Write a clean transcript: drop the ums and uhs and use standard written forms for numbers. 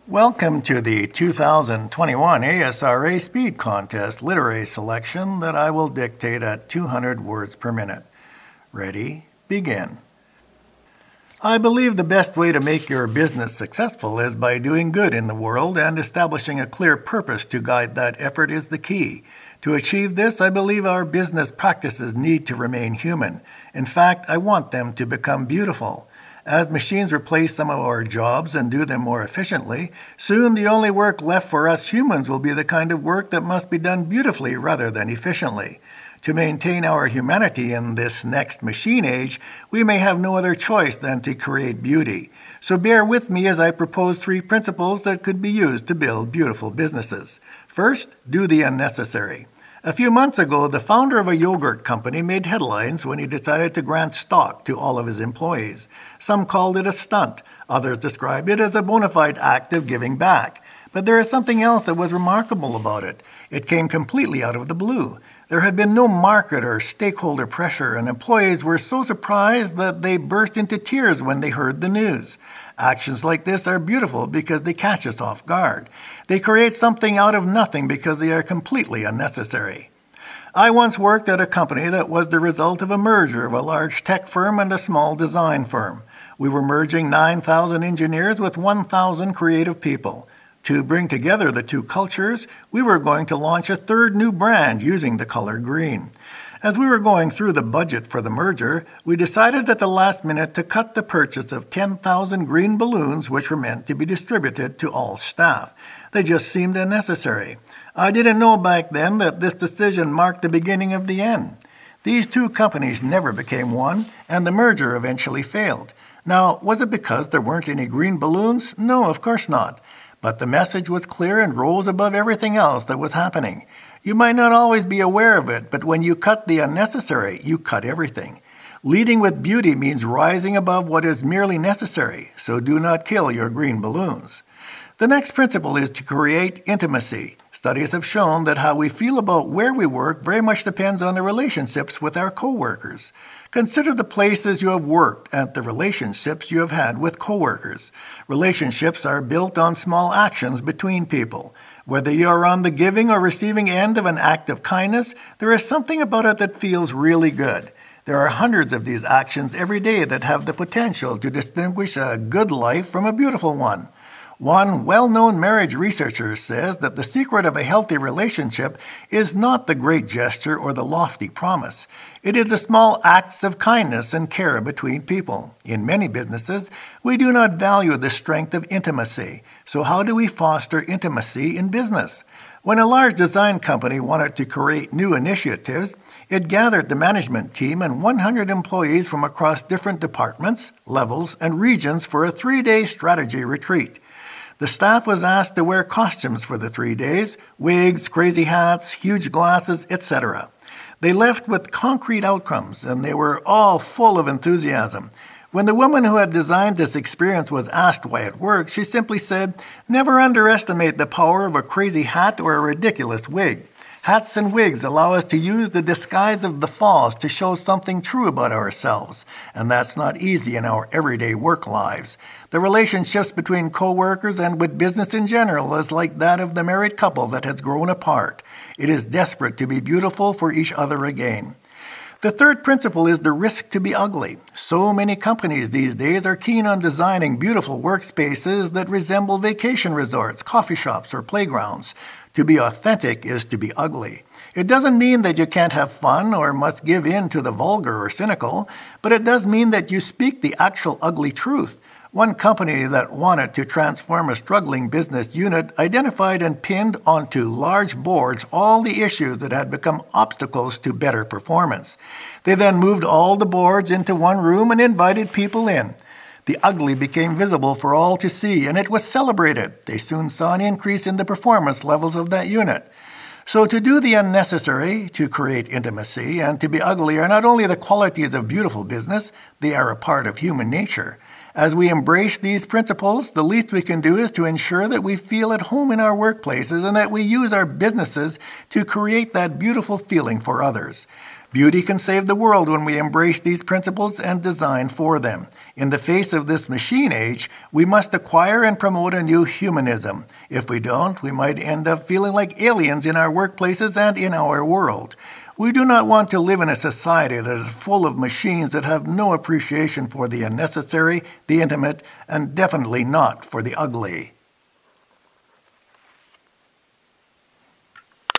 Welcome to the 2021 ASRA Speed Contest literary selection that I will dictate at 200 words per minute. Ready? Begin. I believe the best way to make your business successful is by doing good in the world, and establishing a clear purpose to guide that effort is the key. To achieve this, I believe our business practices need to remain human. In fact, I want them to become beautiful. As machines replace some of our jobs and do them more efficiently, soon the only work left for us humans will be the kind of work that must be done beautifully rather than efficiently. To maintain our humanity in this next machine age, we may have no other choice than to create beauty. So bear with me as I propose 3 principles that could be used to build beautiful businesses. First, do the unnecessary. A few months ago, the founder of a yogurt company made headlines when he decided to grant stock to all of his employees. Some called it a stunt. Others described it as a bona fide act of giving back. But there is something else that was remarkable about it. It came completely out of the blue. There had been no market or stakeholder pressure, and employees were so surprised that they burst into tears when they heard the news. Actions like this are beautiful because they catch us off guard. They create something out of nothing because they are completely unnecessary. I once worked at a company that was the result of a merger of a large tech firm and a small design firm. We were merging 9,000 engineers with 1,000 creative people. To bring together the two cultures, we were going to launch a third new brand using the color green. As we were going through the budget for the merger, we decided at the last minute to cut the purchase of 10,000 green balloons which were meant to be distributed to all staff. They just seemed unnecessary. I didn't know back then that this decision marked the beginning of the end. These two companies never became one, and the merger eventually failed. Now, was it because there weren't any green balloons? No, of course not. But the message was clear and rose above everything else that was happening. You might not always be aware of it, but when you cut the unnecessary, you cut everything. Leading with beauty means rising above what is merely necessary, so do not kill your green balloons. The next principle is to create intimacy. Studies have shown that how we feel about where we work very much depends on the relationships with our coworkers. Consider the places you have worked and the relationships you have had with coworkers. Relationships are built on small actions between people. Whether you are on the giving or receiving end of an act of kindness, there is something about it that feels really good. There are hundreds of these actions every day that have the potential to distinguish a good life from a beautiful one. One well-known marriage researcher says that the secret of a healthy relationship is not the great gesture or the lofty promise. It is the small acts of kindness and care between people. In many businesses, we do not value the strength of intimacy. So how do we foster intimacy in business? When a large design company wanted to create new initiatives, it gathered the management team and 100 employees from across different departments, levels, and regions for a 3-day strategy retreat. The staff was asked to wear costumes for the 3 days, wigs, crazy hats, huge glasses, etc. They left with concrete outcomes, and they were all full of enthusiasm. When the woman who had designed this experience was asked why it worked, she simply said, "Never underestimate the power of a crazy hat or a ridiculous wig. Hats and wigs allow us to use the disguise of the false to show something true about ourselves, and that's not easy in our everyday work lives. The relationships between coworkers and with business in general is like that of the married couple that has grown apart. It is desperate to be beautiful for each other again." The third principle is the risk to be ugly. So many companies these days are keen on designing beautiful workspaces that resemble vacation resorts, coffee shops, or playgrounds. To be authentic is to be ugly. It doesn't mean that you can't have fun or must give in to the vulgar or cynical, but it does mean that you speak the actual ugly truth. One company that wanted to transform a struggling business unit identified and pinned onto large boards all the issues that had become obstacles to better performance. They then moved all the boards into one room and invited people in. The ugly became visible for all to see, and it was celebrated. They soon saw an increase in the performance levels of that unit. So to do the unnecessary, to create intimacy, and to be ugly are not only the qualities of beautiful business, they are a part of human nature. As we embrace these principles, the least we can do is to ensure that we feel at home in our workplaces and that we use our businesses to create that beautiful feeling for others. Beauty can save the world when we embrace these principles and design for them. In the face of this machine age, we must acquire and promote a new humanism. If we don't, we might end up feeling like aliens in our workplaces and in our world. We do not want to live in a society that is full of machines that have no appreciation for the unnecessary, the intimate, and definitely not for the ugly.